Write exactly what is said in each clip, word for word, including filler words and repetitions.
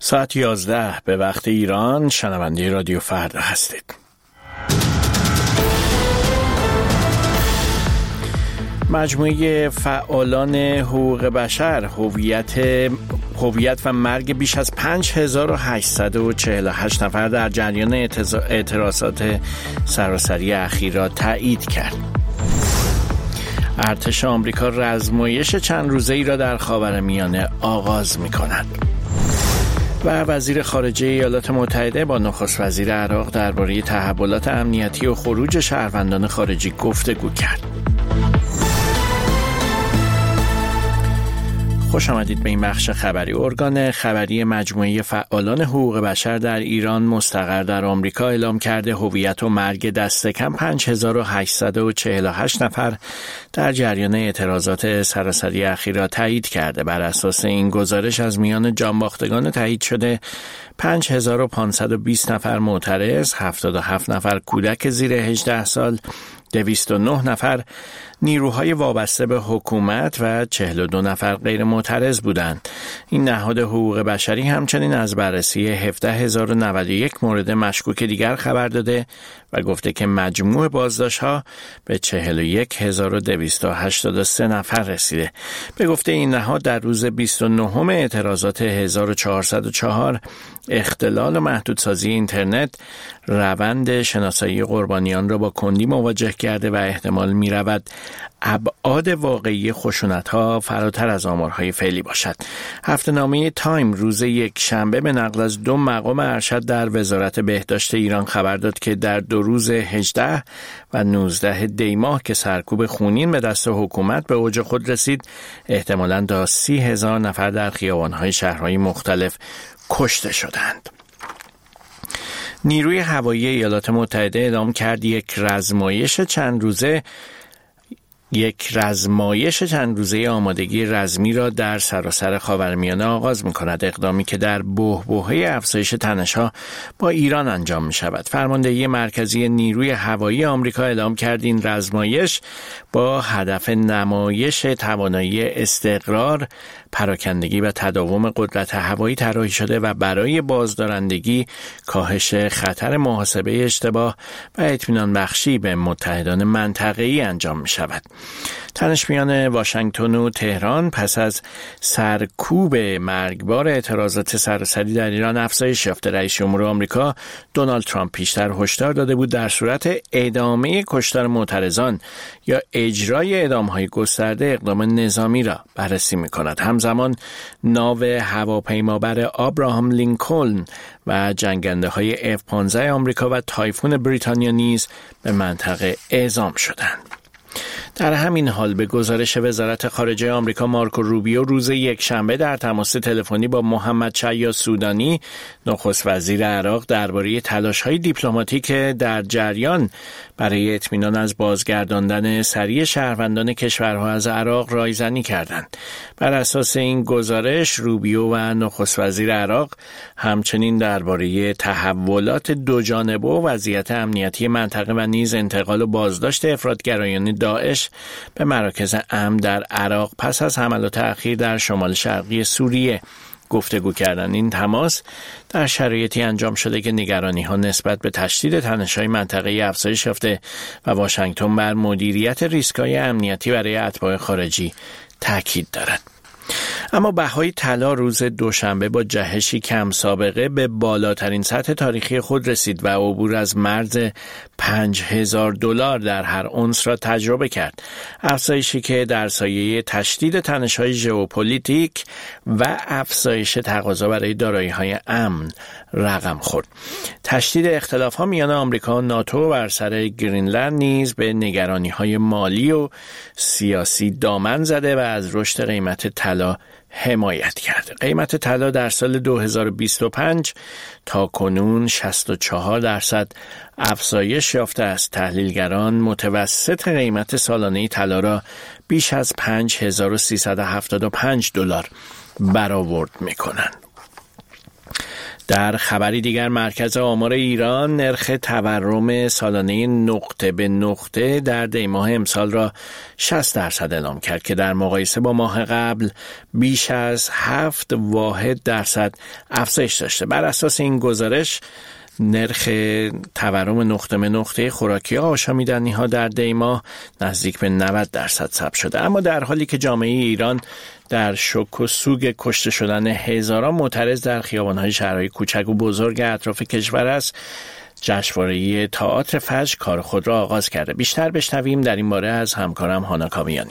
ساعت یازده به وقت ایران، شنونده رادیو فردا هستید. مجموعه فعالان حقوق بشر هویت هویت و مرگ بیش از پنج هزار و هشتصد و چهل و هشت نفر در جریان اعتراضات سراسری اخیر را تایید کرد. ارتش آمریکا رزمایش چند روزه‌ای را در خاورمیانه آغاز می‌کند. و وزیر خارجه ایالات متحده با نخست وزیر عراق درباره تحولات امنیتی و خروج شهروندان خارجی گفتگو کرد. خوش آمدید به این بخش خبری. ارگان خبری مجموعه فعالان حقوق بشر در ایران مستقر در آمریکا اعلام کرده هویت و مرگ دست کم پنج هزار و هشتصد و چهل و هشت نفر در جریان اعتراضات سراسری اخیر را تایید کرده. بر اساس این گزارش از میان جانباختگان تایید شده پنج هزار و پانصد و بیست نفر معترض، هفتاد و هفت نفر کودک زیر هجده سال، دویست و نه نفر نیروهای وابسته به حکومت و چهل و دو نفر غیر معترض بودند. این نهاد حقوق بشری همچنین از بررسی هفده هزار و نود و یک مورد مشکوک دیگر خبر داده و گفته که مجموع بازداشت‌ها به چهل و یک هزار و دویست و هشتاد و سه نفر رسیده. به گفته این نهاد در روز بیست و نهم اعتراضات هزار و چهارصد و چهار اختلال و محدودسازی اینترنت روند شناسایی قربانیان را با کندی مواجه کرده و احتمال می‌رود ابعاد واقعی خشونت‌ها فراتر از آمارهای فعلی باشد. هفته‌نامه تایم روز یک شنبه به نقل از دو مقام ارشد در وزارت بهداشت ایران خبر داد که در دو روز هجده و نوزده دی ماه که سرکوب خونین به دست حکومت به اوج خود رسید، احتمالاً تا سی هزار نفر در خیابان‌های شهرهای مختلف کشته شدند. نیروی هوایی ایالات متحده اعلام کرد یک رزمایش چند روزه یک رزمایش چند روزه آمادگی رزمی را در سراسر خاورمیانه آغاز می‌کند، اقدامی که در بحبوحه افزایش تنش‌ها با ایران انجام می‌شود. فرماندهی مرکزی نیروی هوایی آمریکا اعلام کرد این رزمایش با هدف نمایش توانایی استقرار، پراکندگی و تداوم قدرت هوایی طراحی شده و برای بازدارندگی، کاهش خطر محاسبه اشتباه و اطمینان بخشی به متحدان منطقه‌ای انجام می‌شود. تنش میان واشنگتن و تهران پس از سرکوب مرگبار اعتراضات سراسری در ایران افزایش یافته. رئیس جمهور آمریکا دونالد ترامپ پیشتر هشدار داده بود در صورت ادامه کشتار معترضان یا اجرای اعدام‌های گسترده اقدام نظامی را بررسی می‌کند. همزمان ناو هواپیمابر آبراهام لینکلن و جنگنده‌های اف پانزده آمریکا و تایفون بریتانیا نیز به منطقه اعزام شدند. در همین حال به گزارش وزارت خارجه آمریکا، مارکو روبیو روز یک شنبه در تماس تلفنی با محمد شیاد سودانی، نخست وزیر عراق، درباره تلاش‌های دیپلماتیک در جریان برای اطمینان از بازگرداندن سریع شهروندان کشورها از عراق رایزنی کردند. بر اساس این گزارش، روبیو و نخست وزیر عراق همچنین درباره تحولات دوجانبه و وضعیت امنیتی منطقه و نیز انتقال و بازداشت افراطگرایان داعش به مراکز امن در عراق پس از حملات اخیر در شمال شرقی سوریه گفتگو کردند. این تماس در شرایطی انجام شده که نگرانی‌ها نسبت به تشدید تنش‌های منطقه‌ای افزایش یافته و واشنگتن بر مدیریت ریسک‌های امنیتی برای اتباع خارجی تاکید دارد. اما بهای طلا روز دوشنبه با جهشی کم سابقه به بالاترین سطح تاریخی خود رسید و عبور از مرز پنج هزار دلار در هر اونس را تجربه کرد. افزایشی که در سایه تشدید تنش‌های ژئوپلیتیک و افزایش تقاضا برای دارایی‌های امن رقم خورد. تشدید اختلاف‌ها میان آمریکا و ناتو بر سر گرینلند نیز به نگرانی‌های مالی و سیاسی دامن زده و از رشد قیمت طلا حمایت کرده. قیمت طلا در سال دو هزار و بیست و پنج تا کنون شصت و چهار درصد افزایش یافته است. تحلیلگران متوسط قیمت سالانه طلا را بیش از پنج هزار و سیصد و هفتاد و پنج دلار برآورد می‌کنند. در خبری دیگر مرکز آمار ایران نرخ تورم سالانه نقطه به نقطه در دی ماه امسال را شصت درصد اعلام کرد که در مقایسه با ماه قبل بیش از هفت واحد درصد افزایش داشته. بر اساس این گزارش نرخ تورم نقطه به نقطه خوراکی آشامیدنی ها در دی ماه نزدیک به نود درصد ثبت شده. اما در حالی که جامعه ایران در شوک و سوگ کشته شدن هزاران معترض در خیابان‌های شهرهای کوچک و بزرگ اطراف کشور است، جشنواره تئاتر فجر کار خود را آغاز کرده. بیشتر بشنویم در این باره از همکارم هانا کاویانی.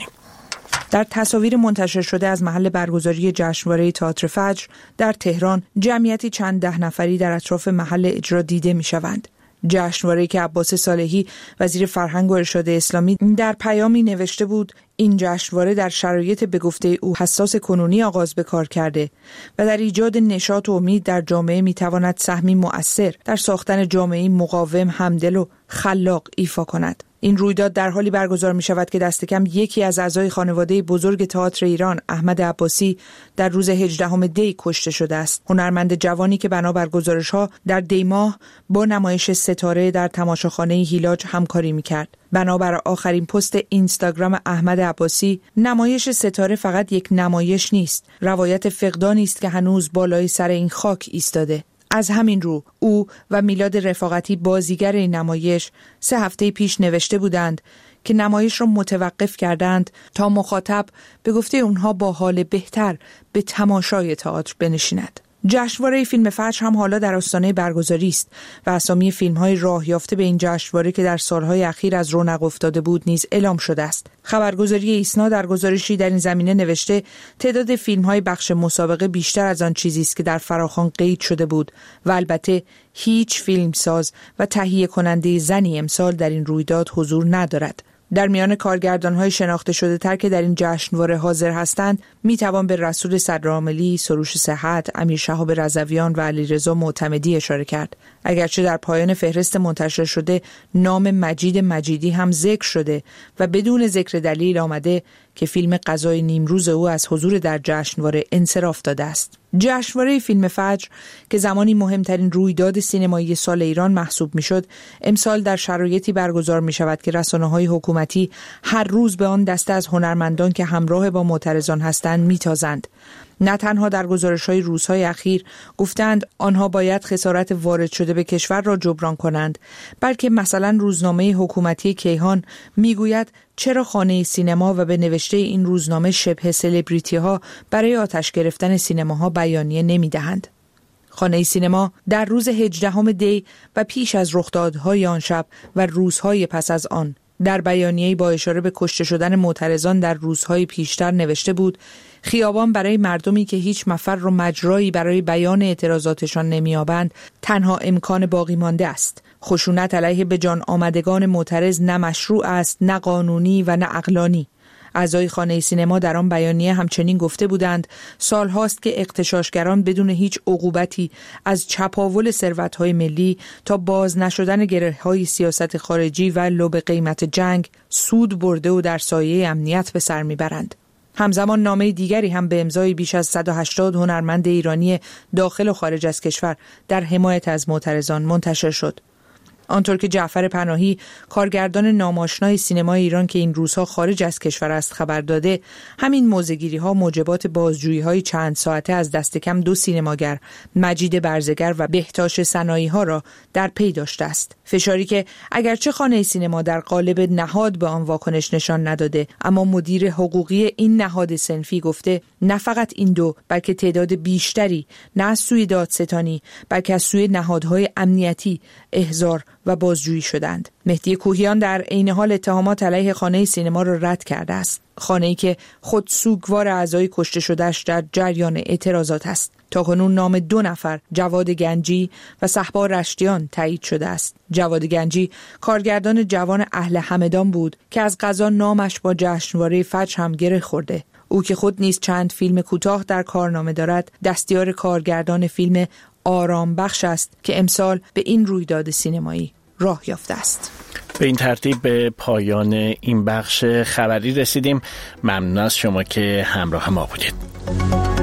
در تصاویر منتشر شده از محل برگزاری جشنواره تئاتر فجر در تهران، جمعیتی چند ده نفری در اطراف محل اجرا دیده می‌شوند. جشنواره‌ای که عباس صالحی وزیر فرهنگ و ارشاد اسلامی در پیامی نوشته بود این جشنواره در شرایط به گفته او حساس کنونی آغاز به کار کرده و در ایجاد نشاط و امید در جامعه میتواند سهمی مؤثر در ساختن جامعه‌ای مقاوم، همدل و خلاق ایفا کند. این رویداد در حالی برگزار می شود که دست کم یکی از اعضای خانواده بزرگ تئاتر ایران، احمد عباسی، در روز هجدهم دی کشته شده است. هنرمند جوانی که بنابر گزارش‌ها در دی ماه با نمایش ستاره در تماشاخانه هیلاج همکاری می کرد. بنابر آخرین پست اینستاگرام احمد عباسی، نمایش ستاره فقط یک نمایش نیست، روایت فقدانی است که هنوز بالای سر این خاک ایستاده. از همین رو او و میلاد رفاقتی بازیگر این نمایش سه هفته پیش نوشته بودند که نمایش را متوقف کردند تا مخاطب به گفته اونها با حال بهتر به تماشای تئاتر بنشیند. جشنواره فیلم فجر هم حالا در آستانه برگزاری است و اسامی فیلم‌های راه یافته به این جشنواره که در سالهای اخیر از رونق افتاده بود نیز اعلام شده است. خبرگزاری ایسنا در گزارشی در این زمینه نوشته تعداد فیلم‌های بخش مسابقه بیشتر از آن چیزی است که در فراخوان قید شده بود و البته هیچ فیلمساز و تهیه کننده زنی امسال در این رویداد حضور ندارد. در میان کارگردان‌های شناخته شده تر که در این جشنواره حاضر هستند میتوان به رسول صدرعاملی، سروش صحت، امیر شهاب رضویان و علیرضا معتمدی اشاره کرد. اگرچه در پایان فهرست منتشر شده نام مجید مجیدی هم ذکر شده و بدون ذکر دلیل آمده که فیلم قضای نیمروز او از حضور در جشنواره انصراف داده است. جشنواره فیلم فجر که زمانی مهمترین رویداد سینمایی سال ایران محسوب میشد، امسال در شرایطی برگزار می شود که رسانه‌های حکومتی هر روز به آن دسته از هنرمندان که همراه با معترضان هستند میتازند. نه تنها در گزارش‌های روزهای اخیر گفتند آنها باید خسارت وارد شده به کشور را جبران کنند، بلکه مثلا روزنامه حکومتی کیهان میگوید چرا خانه سینما و به نوشته این روزنامه شبه سلبریتی ها برای آتش گرفتن سینماها بیانیه نمیدهند. خانه سینما در روز هجدهم دی و پیش از رخدادهای آن شب و روزهای پس از آن در بیانیه‌ای با اشاره به کشته شدن معترضان در روزهای پیشتر نوشته بود خیابان برای مردمی که هیچ مفر و مجرایی برای بیان اعتراضاتشان نمی‌یابند تنها امکان باقی مانده است. خشونت علیه به جان آمدگان معترض نه مشروع است، نه قانونی و نه عقلانی. اعضای خانه سینما در آن بیانیه همچنین گفته بودند سال هاست که اغتشاشگران بدون هیچ عقوبتی از چپاول ثروت‌های ملی تا باز نشدن گره‌های سیاست خارجی و لب قیمت جنگ سود برده و در سایه امنیت به سر میبرند. همزمان نامه دیگری هم به امضای بیش از صد و هشتاد هنرمند ایرانی داخل و خارج از کشور در حمایت از معترضان منتشر شد. آنطور که جعفر پناهی، کارگردان ناماشنای سینمای ایران که این روزها خارج از کشور است خبر داده، همین موضع‌گیری‌ها موجبات بازجویی‌های چند ساعته از دست کم دو سینماگر، مجید برزگر و بهتاش سنایی‌ها را در پی داشته است. فشاری که اگرچه خانه سینما در قالب نهاد به آن واکنش نشان نداده، اما مدیر حقوقی این نهاد صنفی گفته نه فقط این دو بلکه تعداد بیشتری نه از سوی دادستانی بلکه از سوی نهادهای امنیتی احضار و بازجویی شدند. مهدی کوهیان در عین حال اتهامات علیه خانه سینما را رد کرده است. خانه‌ای که خود سوگوار اعضای کشته شده‌اش در جریان اعتراضات است. تاکنون نام دو نفر، جواد گنجی و صهبا رشتیان تایید شده است. جواد گنجی کارگردان جوان اهل همدان بود که از قضا نامش با جشنواره فجر هم گره خورده. او که خود نیز چند فیلم کوتاه در کارنامه دارد، دستیار کارگردان فیلم آرام بخش است که امسال به این رویداد سینمایی راه یافته است. به این ترتیب به پایان این بخش خبری رسیدیم. ممنون از شما که همراه ما بودید.